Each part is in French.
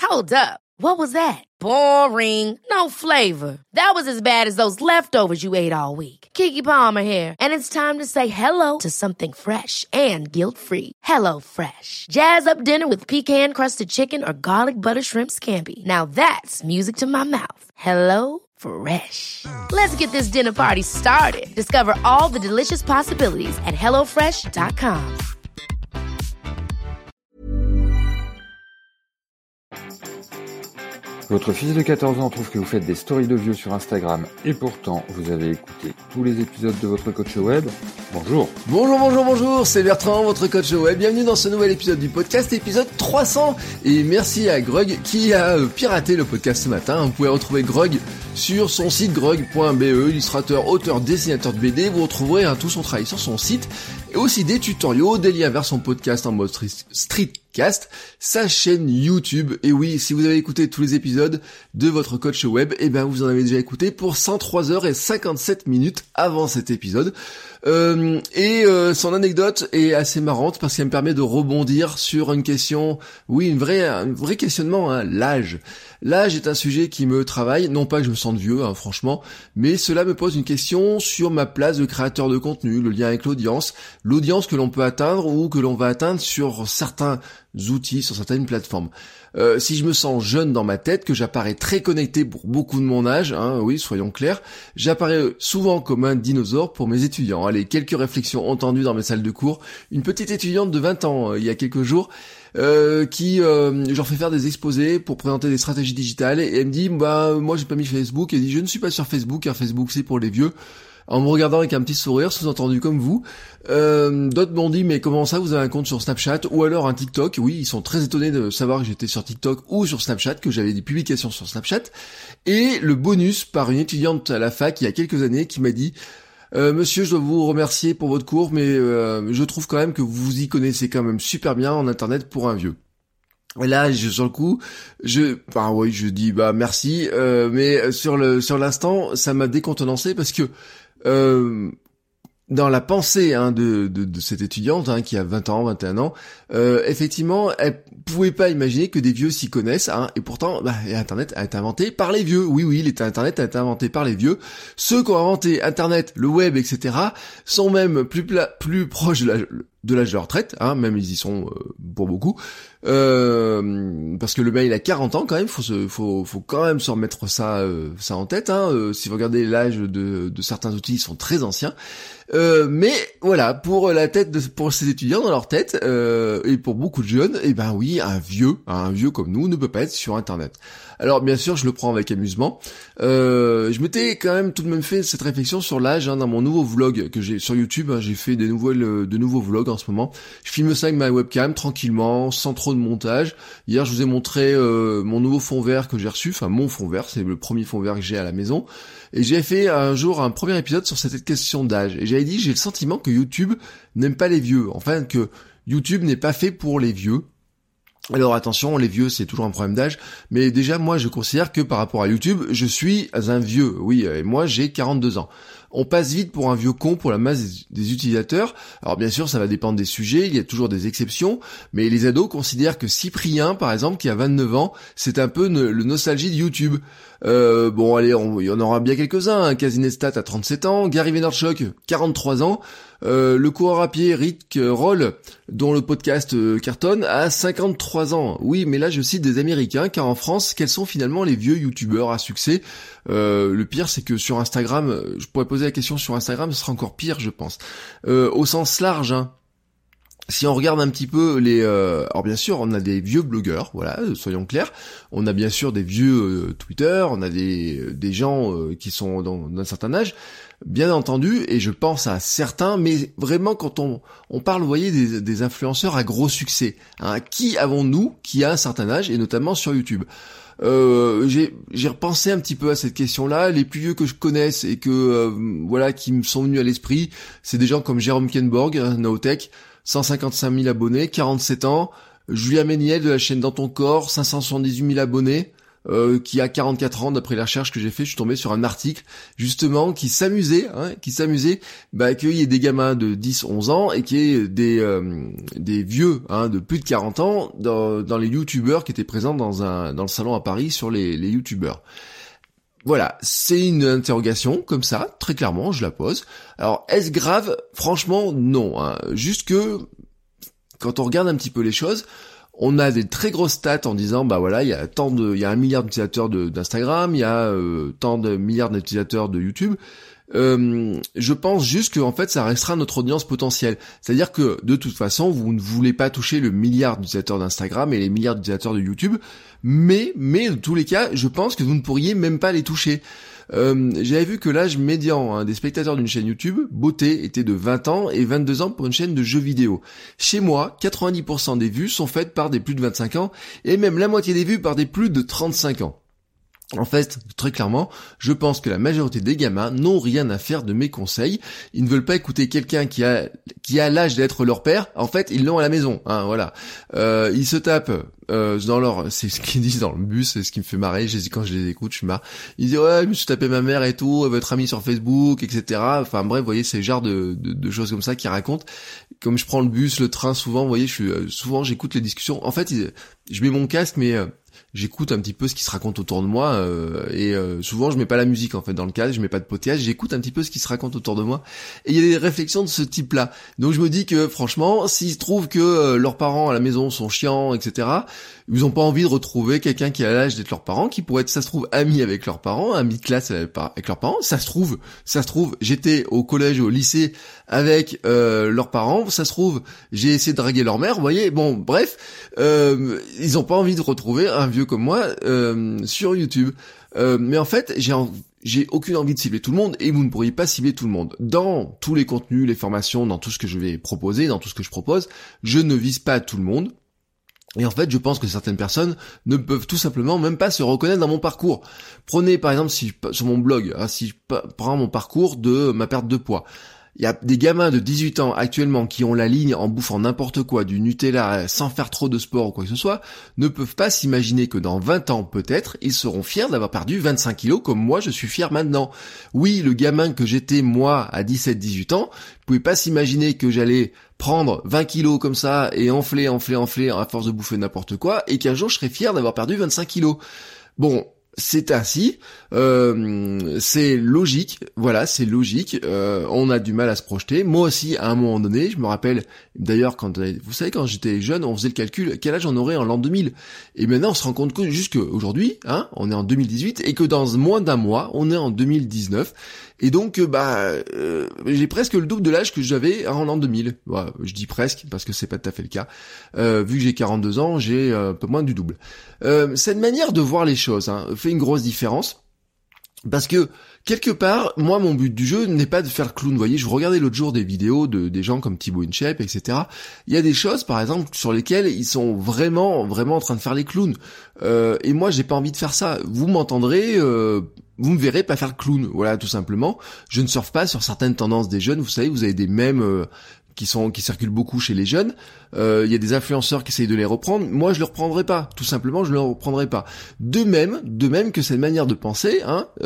Hold up. What was that? Boring. No flavor. That was as bad as those leftovers you ate all week. Keke Palmer here, and it's time to say hello to something fresh and guilt-free. Hello Fresh. Jazz up dinner with pecan-crusted chicken or garlic butter shrimp scampi. Now that's music to my mouth. Hello Fresh. Let's get this dinner party started. Discover all the delicious possibilities at hellofresh.com. Votre fils de 14 ans trouve que vous faites des stories de vieux sur Instagram et pourtant vous avez écouté tous les épisodes de votre coach web. Bonjour. Bonjour, c'est Bertrand, votre coach web. Bienvenue dans ce nouvel épisode du podcast, épisode 300. Et merci à Grog qui a piraté le podcast ce matin. Vous pouvez retrouver Grog sur son site grog.be, illustrateur, auteur, dessinateur de BD. Vous retrouverez tout son travail sur son site et aussi des tutoriaux, des liens vers son podcast en mode streetcast, sa chaîne YouTube. Et oui, si vous avez écouté tous les épisodes de votre coach web, eh ben vous en avez déjà écouté pour 103 heures et 57 minutes avant cet épisode. Son anecdote est assez marrante parce qu'elle me permet de rebondir sur une question, oui, un vrai questionnement, l'âge. L'âge est un sujet qui me travaille, non pas que je me sente vieux, franchement, mais cela me pose une question sur ma place de créateur de contenu, le lien avec l'audience que l'on peut atteindre ou que l'on va atteindre sur certains outils, sur certaines plateformes. Si je me sens jeune dans ma tête, que j'apparais très connecté pour beaucoup de mon âge, oui, soyons clairs, j'apparais souvent comme un dinosaure pour mes étudiants. Allez, quelques réflexions entendues dans mes salles de cours. Une petite étudiante de 20 ans, il y a quelques jours, j'en fais faire des exposés pour présenter des stratégies digitales, et elle me dit, moi j'ai pas mis Facebook, elle dit, je ne suis pas sur Facebook, car Facebook c'est pour les vieux. En me regardant avec un petit sourire, sous-entendu comme vous. D'autres m'ont dit, mais comment ça, vous avez un compte sur Snapchat ou alors un TikTok? Oui, ils sont très étonnés de savoir que j'étais sur TikTok ou sur Snapchat, que j'avais des publications sur Snapchat. Et le bonus par une étudiante à la fac il y a quelques années qui m'a dit, monsieur, je dois vous remercier pour votre cours, mais je trouve quand même que vous y connaissez quand même super bien en internet pour un vieux. Et là, sur le coup, je dis merci, mais sur l'instant, ça m'a décontenancé parce que dans la pensée de cette étudiante qui a 20 ans, 21 ans, effectivement, elle pouvait pas imaginer que des vieux s'y connaissent, et pourtant, Internet a été inventé par les vieux. Oui, Internet a été inventé par les vieux. Ceux qui ont inventé Internet, le web, etc., sont même plus proches de l'âge de la retraite, même ils y sont pour beaucoup, parce que le mail a 40 ans quand même, faut quand même se remettre ça en tête, si vous regardez l'âge de certains outils, ils sont très anciens, mais voilà, pour ces étudiants dans leur tête, et pour beaucoup de jeunes, oui, un vieux comme nous ne peut pas être sur Internet. Alors bien sûr, je le prends avec amusement. Je m'étais quand même tout de même fait cette réflexion sur l'âge dans mon nouveau vlog que j'ai sur YouTube. J'ai fait de nouveaux vlogs en ce moment. Je filme ça avec ma webcam tranquillement, sans trop de montage. Hier, je vous ai montré mon nouveau fond vert que j'ai reçu. Enfin, mon fond vert, c'est le premier fond vert que j'ai à la maison. Et j'ai fait un jour un premier épisode sur cette question d'âge. Et j'avais dit, j'ai le sentiment que YouTube n'aime pas les vieux. Enfin, que YouTube n'est pas fait pour les vieux. Alors attention, les vieux c'est toujours un problème d'âge, mais déjà moi je considère que par rapport à YouTube, je suis un vieux, oui, et moi j'ai 42 ans. On passe vite pour un vieux con pour la masse des utilisateurs. Alors bien sûr ça va dépendre des sujets, il y a toujours des exceptions, mais les ados considèrent que Cyprien par exemple qui a 29 ans, c'est un peu le nostalgie de YouTube. Allez, il y en aura bien quelques-uns, Casinestat à 37 ans, Gary Vaynerchuk 43 ans, le coureur à pied Rick Roll, dont le podcast cartonne, à 53 ans. Oui, mais là je cite des Américains, car en France, quels sont finalement les vieux youtubeurs à succès? Le pire c'est que sur Instagram, je pourrais poser la question sur Instagram, ce sera encore pire je pense. Au sens large, si on regarde un petit peu alors bien sûr on a des vieux blogueurs, voilà, soyons clairs, on a bien sûr des vieux Twitter, on a des gens qui sont d'un certain âge, bien entendu, et je pense à certains, mais vraiment quand on parle, vous voyez, des influenceurs à gros succès, qui avons-nous qui a un certain âge, et notamment sur YouTube? J'ai repensé un petit peu à cette question-là. Les plus vieux que je connaisse et que qui me sont venus à l'esprit, c'est des gens comme Jérôme Kenborg, Naotech, 155 000 abonnés, 47 ans, Julien Méniel de la chaîne Dans ton corps, 578 000 abonnés, qui a 44 ans, d'après la recherche que j'ai fait, je suis tombé sur un article justement qui s'amusait qu'il y ait des gamins de 10-11 ans et qu'il y ait des vieux de plus de 40 ans dans les youtubeurs qui étaient présents dans le salon à Paris sur les youtubeurs. Voilà, c'est une interrogation comme ça, très clairement, je la pose. Alors, est-ce grave? Franchement, non. Juste que, quand on regarde un petit peu les choses, on a des très grosses stats en disant, il y a 1 milliard d'utilisateurs d'Instagram, il y a tant de milliards d'utilisateurs de YouTube. Je pense juste que en fait ça restera notre audience potentielle. C'est-à-dire que de toute façon vous ne voulez pas toucher le milliard d'utilisateurs d'Instagram et les milliards d'utilisateurs de YouTube, mais dans tous les cas, je pense que vous ne pourriez même pas les toucher. J'avais vu que l'âge médian des spectateurs d'une chaîne YouTube beauté était de 20 ans et 22 ans pour une chaîne de jeux vidéo. Chez moi, 90% des vues sont faites par des plus de 25 ans et même la moitié des vues par des plus de 35 ans. En fait, très clairement, je pense que la majorité des gamins n'ont rien à faire de mes conseils. Ils ne veulent pas écouter quelqu'un qui a l'âge d'être leur père. En fait, ils l'ont à la maison. Voilà. Ils se tapent c'est ce qu'ils disent dans le bus, c'est ce qui me fait marrer. Quand je les écoute, je me marre. Ils disent ouais, je me suis tapé ma mère et tout, votre ami sur Facebook, etc. Enfin bref, vous voyez, c'est le genre de choses comme ça qu'ils racontent. Comme je prends le bus, le train, souvent, vous voyez, souvent j'écoute les discussions. En fait, je mets mon casque, mais j'écoute un petit peu ce qui se raconte autour de moi et souvent je mets pas la musique en fait dans le casque, je mets pas de podcast, j'écoute un petit peu ce qui se raconte autour de moi et il y a des réflexions de ce type-là. Donc je me dis que franchement, s'ils trouvent que leurs parents à la maison sont chiants, etc., ils ont pas envie de retrouver quelqu'un qui a l'âge d'être leurs parents, qui pourrait être, ça se trouve, ami avec leurs parents, ami de classe avec leurs parents. Ça se trouve, j'étais au collège, au lycée avec leurs parents. Ça se trouve, j'ai essayé de draguer leur mère. Vous voyez, bon, bref, ils ont pas envie de retrouver un vieux comme moi sur YouTube. Mais en fait, j'ai aucune envie de cibler tout le monde et vous ne pourriez pas cibler tout le monde. Dans tous les contenus, les formations, dans tout ce que je vais proposer, dans tout ce que je propose, je ne vise pas tout le monde. Et en fait, je pense que certaines personnes ne peuvent tout simplement même pas se reconnaître dans mon parcours. Prenez par exemple sur mon blog, si je prends mon parcours de ma perte de poids. Il y a des gamins de 18 ans actuellement qui ont la ligne en bouffant n'importe quoi, du Nutella, sans faire trop de sport ou quoi que ce soit, ne peuvent pas s'imaginer que dans 20 ans peut-être, ils seront fiers d'avoir perdu 25 kilos comme moi je suis fier maintenant. Oui, le gamin que j'étais moi à 17-18 ans, vous pouvez pas s'imaginer que j'allais prendre 20 kilos comme ça et enfler à force de bouffer n'importe quoi et qu'un jour je serais fier d'avoir perdu 25 kilos. Bon, c'est ainsi, c'est logique, voilà, c'est logique, on a du mal à se projeter. Moi aussi, à un moment donné, je me rappelle, d'ailleurs, vous savez, quand j'étais jeune, on faisait le calcul, quel âge on aurait en l'an 2000. Et maintenant, on se rend compte que juste qu'aujourd'hui, on est en 2018, et que dans moins d'un mois, on est en 2019. Et donc, j'ai presque le double de l'âge que j'avais en l'an 2000. Voilà, je dis presque, parce que c'est pas tout à fait le cas. Vu que j'ai 42 ans, j'ai un peu moins du double. Cette manière de voir les choses fait une grosse différence. Parce que, quelque part, moi, mon but du jeu n'est pas de faire clown. Vous voyez, je regardais l'autre jour des vidéos des gens comme Thibaut InShape, etc. Il y a des choses, par exemple, sur lesquelles ils sont vraiment en train de faire les clowns. Et moi, j'ai pas envie de faire ça. Vous m'entendrez... vous me verrez pas faire le clown, voilà, tout simplement. Je ne surfe pas sur certaines tendances des jeunes. Vous savez, vous avez des mèmes qui circulent beaucoup chez les jeunes. Il y a des influenceurs qui essayent de les reprendre. Moi, je les reprendrai pas. Tout simplement, je les reprendrai pas. De même que cette manière de penser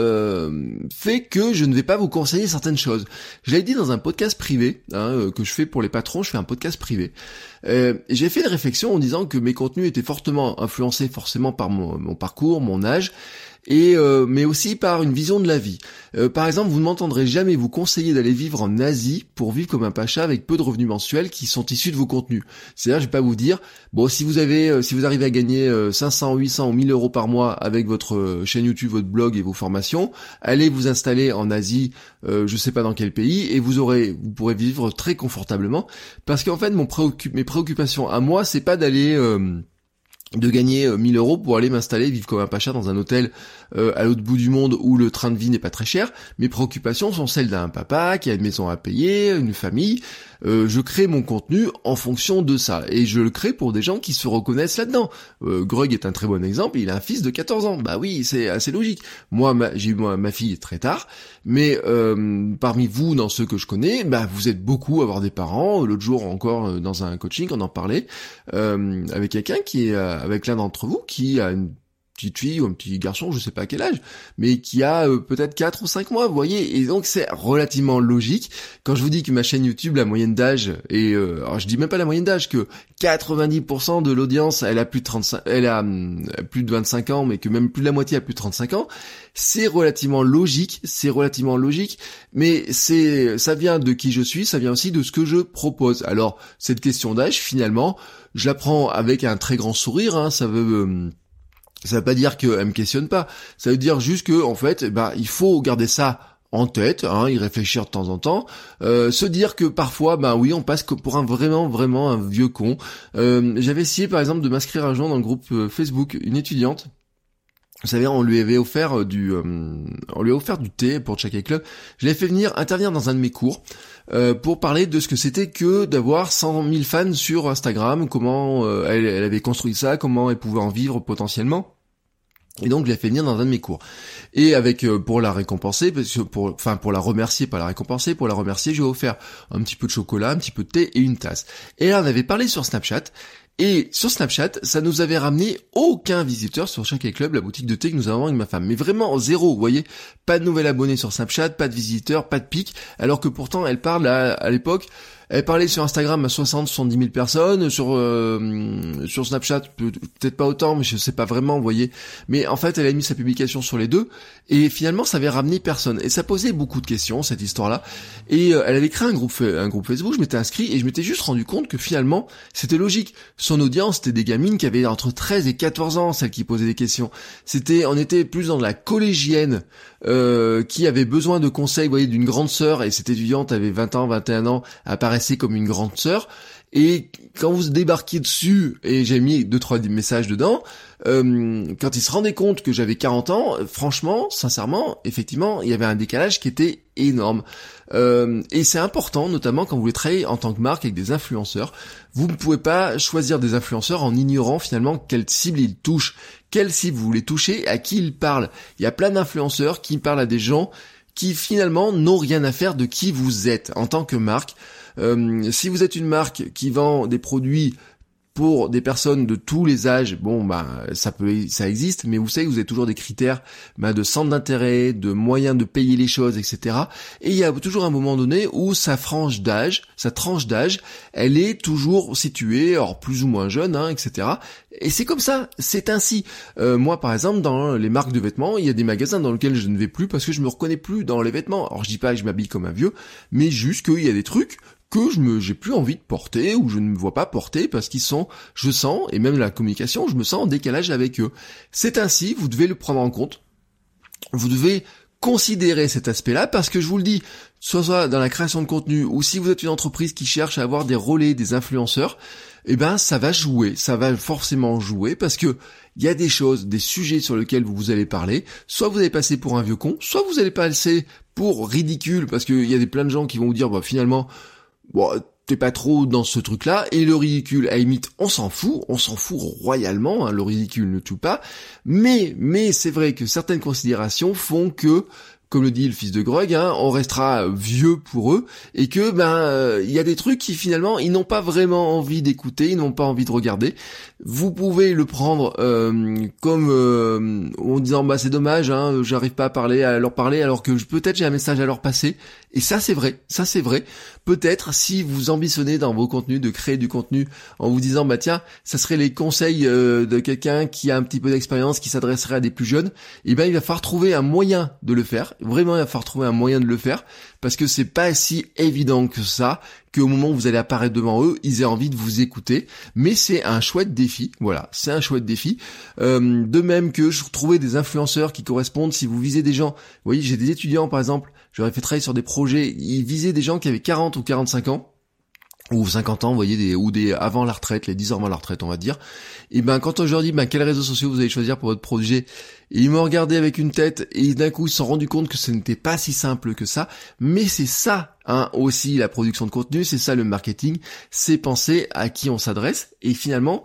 fait que je ne vais pas vous conseiller certaines choses. Je l'ai dit dans un podcast privé que je fais pour les patrons. Je fais un podcast privé. J'ai fait une réflexion en disant que mes contenus étaient fortement influencés forcément par mon parcours, mon âge. Mais aussi par une vision de la vie. Par exemple, vous ne m'entendrez jamais vous conseiller d'aller vivre en Asie pour vivre comme un pacha avec peu de revenus mensuels qui sont issus de vos contenus. C'est-à-dire, je vais pas vous dire, bon, si vous arrivez à gagner 500, 800 ou 1000 euros par mois avec votre chaîne YouTube, votre blog et vos formations, allez vous installer en Asie, je sais pas dans quel pays, et vous pourrez vivre très confortablement. Parce qu'en fait, mes préoccupations à moi, c'est pas d'aller de gagner 1000 euros pour aller m'installer, vivre comme un pacha dans un hôtel à l'autre bout du monde où le train de vie n'est pas très cher. Mes préoccupations sont celles d'un papa qui a une maison à payer, une famille. Je crée mon contenu en fonction de ça. Et je le crée pour des gens qui se reconnaissent là-dedans. Greg est un très bon exemple, il a un fils de 14 ans. Bah oui, c'est assez logique. Moi, j'ai eu ma fille très tard, mais parmi vous, dans ceux que je connais, vous êtes beaucoup à avoir des parents. L'autre jour encore, dans un coaching, on en parlait, avec quelqu'un avec l'un d'entre vous qui a une petite fille ou un petit garçon, je sais pas à quel âge, mais qui a peut-être 4 ou 5 mois, vous voyez, et donc c'est relativement logique. Quand je vous dis que ma chaîne YouTube, la moyenne d'âge, et alors je dis même pas la moyenne d'âge, que 90% de l'audience, elle a plus de 25 ans, mais que même plus de la moitié a plus de 35 ans, c'est relativement logique, mais ça vient de qui je suis, ça vient aussi de ce que je propose. Alors, cette question d'âge, finalement, je la prends avec un très grand sourire, hein, ça veut pas dire qu'elle me questionne pas, ça veut dire juste que, en fait, il faut garder ça en tête, y réfléchir de temps en temps, se dire que parfois, oui, on passe pour un vraiment un vieux con. J'avais essayé, par exemple, de m'inscrire un jour dans le groupe Facebook, une étudiante. Vous savez, on lui avait offert du thé pour Chakay Club. Je l'ai fait venir intervenir dans un de mes cours pour parler de ce que c'était que d'avoir 100 000 fans sur Instagram, comment elle avait construit ça, comment elle pouvait en vivre potentiellement. Et donc je l'ai fait venir dans un de mes cours. Et avec pour la récompenser, pour la remercier, pas la récompenser, pour la remercier, je lui ai offert un petit peu de chocolat, un petit peu de thé et une tasse. Et là on avait parlé sur Snapchat. Et sur Snapchat, ça nous avait ramené aucun visiteur sur Chakay Club, la boutique de thé que nous avons avec ma femme. Mais vraiment zéro, vous voyez, pas de nouvel abonné sur Snapchat, pas de visiteurs, pas de pic, alors que pourtant elle parle à l'époque, elle parlait sur Instagram à 70 000 personnes, sur Snapchat peut-être pas autant, mais je sais pas vraiment, vous voyez. Mais en fait, elle a mis sa publication sur les deux, et finalement, ça avait ramené personne. Et ça posait beaucoup de questions, cette histoire-là. Et elle avait créé un groupe Facebook, je m'étais inscrit, et je m'étais juste rendu compte que finalement, c'était logique. Son audience, c'était des gamines qui avaient entre 13 et 14 ans, celles qui posaient des questions. On était plus dans la collégienne, qui avait besoin de conseils, vous voyez, d'une grande sœur, et cette étudiante avait 20 ans, 21 ans, apparaissait comme une grande sœur. Et quand vous débarquiez dessus, et j'ai mis 2-3 messages dedans, quand il se rendait compte que j'avais 40 ans, franchement, sincèrement, effectivement, il y avait un décalage qui était énorme. Et c'est important, notamment quand vous voulez travailler en tant que marque avec des influenceurs. Vous ne pouvez pas choisir des influenceurs en ignorant finalement quelle cible ils touchent, quelle cible vous voulez toucher, à qui ils parlent. Il y a plein d'influenceurs qui parlent à des gens qui finalement n'ont rien à faire de qui vous êtes en tant que marque. Si vous êtes une marque qui vend des produits pour des personnes de tous les âges, ça existe, mais vous savez, vous avez toujours des critères de centre d'intérêt, de moyens de payer les choses, etc. Et il y a toujours un moment donné où sa tranche d'âge, elle est toujours située, alors plus ou moins jeune, etc. Et c'est comme ça, c'est ainsi. Moi, par exemple, dans les marques de vêtements, il y a des magasins dans lesquels je ne vais plus parce que je me reconnais plus dans les vêtements. Alors je dis pas que je m'habille comme un vieux, mais juste qu'il y a des trucs que j'ai plus envie de porter ou je ne me vois pas porter parce je sens, et même la communication, je me sens en décalage avec eux. C'est ainsi, vous devez le prendre en compte. Vous devez considérer cet aspect-là parce que je vous le dis, soit dans la création de contenu ou si vous êtes une entreprise qui cherche à avoir des relais, des influenceurs, ça va forcément jouer parce que il y a des choses, des sujets sur lesquels vous allez parler, soit vous allez passer pour un vieux con, soit vous allez passer pour ridicule parce qu'il y a plein de gens qui vont vous dire, finalement, t'es pas trop dans ce truc-là, et le ridicule, à la limite, on s'en fout royalement, le ridicule ne tue pas, mais c'est vrai que certaines considérations font que, comme le dit le fils de Greg, on restera vieux pour eux, et que, il y a des trucs qui finalement, ils n'ont pas vraiment envie d'écouter, ils n'ont pas envie de regarder. Vous pouvez le prendre comme en disant c'est dommage, j'arrive pas à leur parler alors que peut-être j'ai un message à leur passer. Et ça c'est vrai. Peut-être si vous ambitionnez dans vos contenus de créer du contenu en vous disant tiens, ça serait les conseils de quelqu'un qui a un petit peu d'expérience, qui s'adresserait à des plus jeunes, il va falloir trouver un moyen de le faire. Vraiment, il va falloir trouver un moyen de le faire parce que c'est pas si évident que ça, qu'au moment où vous allez apparaître devant eux, ils aient envie de vous écouter. Mais c'est un chouette défi. Voilà, c'est un chouette défi. De même que je trouvais des influenceurs qui correspondent. Si vous visez des gens, vous voyez, j'ai des étudiants par exemple, j'aurais fait travailler sur des projets, ils visaient des gens qui avaient 40 ou 45 ans. Ou 50 ans, vous voyez, des avant la retraite, les 10 ans avant la retraite, on va dire. Et quand je leur dis, quels réseaux sociaux vous allez choisir pour votre projet, et ils m'ont regardé avec une tête, et d'un coup, ils se sont rendus compte que ce n'était pas si simple que ça. Mais c'est ça, aussi, la production de contenu, c'est ça le marketing, c'est penser à qui on s'adresse, et finalement,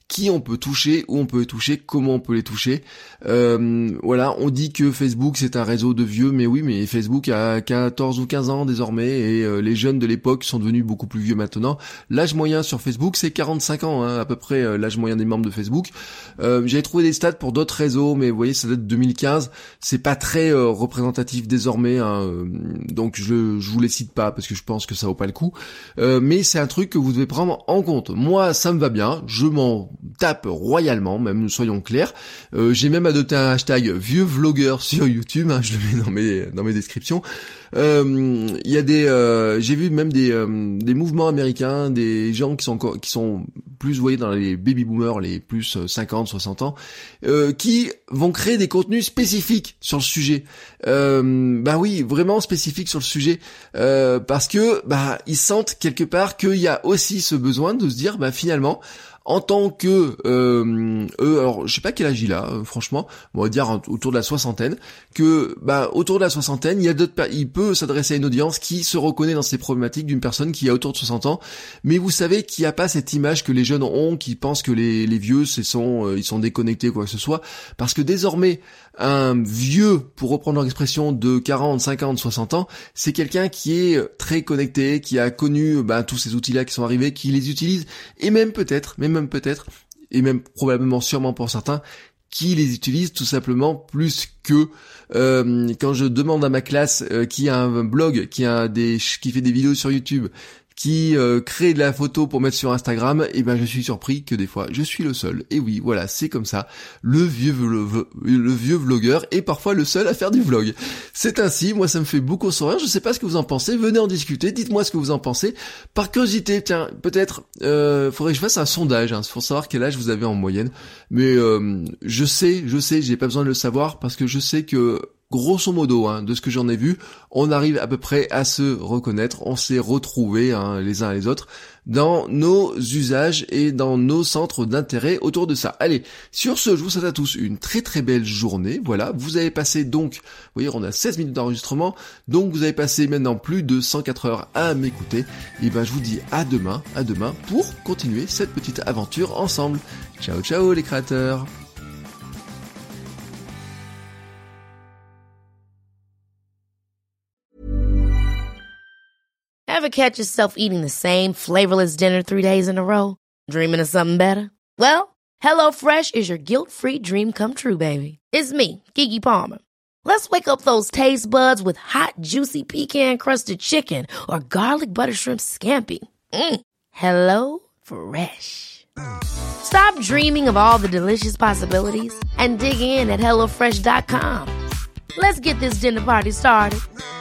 qui on peut toucher, où on peut les toucher, comment on peut les toucher. Voilà, on dit que Facebook c'est un réseau de vieux, mais oui, mais Facebook a 14 ou 15 ans désormais, et les jeunes de l'époque sont devenus beaucoup plus vieux maintenant. L'âge moyen sur Facebook c'est 45 ans, à peu près l'âge moyen des membres de Facebook. J'avais trouvé des stats pour d'autres réseaux, mais vous voyez, ça date de 2015, c'est pas très représentatif désormais, donc je vous les cite pas parce que je pense que ça vaut pas le coup, mais c'est un truc que vous devez prendre en compte. Moi ça me va bien, je m'en tape royalement, même soyons clairs. J'ai même adopté un hashtag vieux vlogueur sur YouTube, je le mets dans mes descriptions. Il y a j'ai vu même des mouvements américains, des gens qui sont plus, vous voyez, dans les baby boomers, les plus 50, 60 ans, qui vont créer des contenus spécifiques sur le sujet. Oui, vraiment spécifiques sur le sujet, parce que ils sentent quelque part qu'il y a aussi ce besoin de se dire finalement, en tant que alors je sais pas quel âge il a, franchement, on va dire autour de la soixantaine, que autour de la soixantaine, il peut s'adresser à une audience qui se reconnaît dans ces problématiques d'une personne qui a autour de 60 ans, mais vous savez qu'il n'y a pas cette image que les jeunes ont, qui pensent que les vieux ils sont déconnectés, quoi que ce soit, parce que désormais un vieux, pour reprendre l'expression, de 40, 50, 60 ans, c'est quelqu'un qui est très connecté, qui a connu tous ces outils-là qui sont arrivés, qui les utilise, et même probablement sûrement pour certains, qui les utilisent tout simplement plus que quand je demande à ma classe qui a un blog, qui fait des vidéos sur YouTube, qui crée de la photo pour mettre sur Instagram, je suis surpris que des fois je suis le seul. Et oui, voilà, c'est comme ça. Le vieux vlogueur est parfois le seul à faire du vlog. C'est ainsi, moi ça me fait beaucoup sourire. Je sais pas ce que vous en pensez, venez en discuter, dites-moi ce que vous en pensez. Par curiosité, tiens, peut-être faudrait que je fasse un sondage pour savoir quel âge vous avez en moyenne. Mais je sais, j'ai pas besoin de le savoir parce que je sais que grosso modo, de ce que j'en ai vu, on arrive à peu près à se reconnaître, on s'est retrouvés les uns et les autres dans nos usages et dans nos centres d'intérêt autour de ça. Allez, sur ce, je vous souhaite à tous une très très belle journée. Voilà, vous avez passé donc, vous voyez, on a 16 minutes d'enregistrement, donc vous avez passé maintenant plus de 104 heures à m'écouter. Et je vous dis à demain pour continuer cette petite aventure ensemble. Ciao ciao les créateurs. Ever catch yourself eating the same flavorless dinner 3 days in a row? Dreaming of something better? Well, HelloFresh is your guilt-free dream come true, baby. It's me, Keke Palmer. Let's wake up those taste buds with hot, juicy pecan-crusted chicken or garlic butter shrimp scampi. Hello Fresh. Stop dreaming of all the delicious possibilities and dig in at HelloFresh.com. Let's get this dinner party started.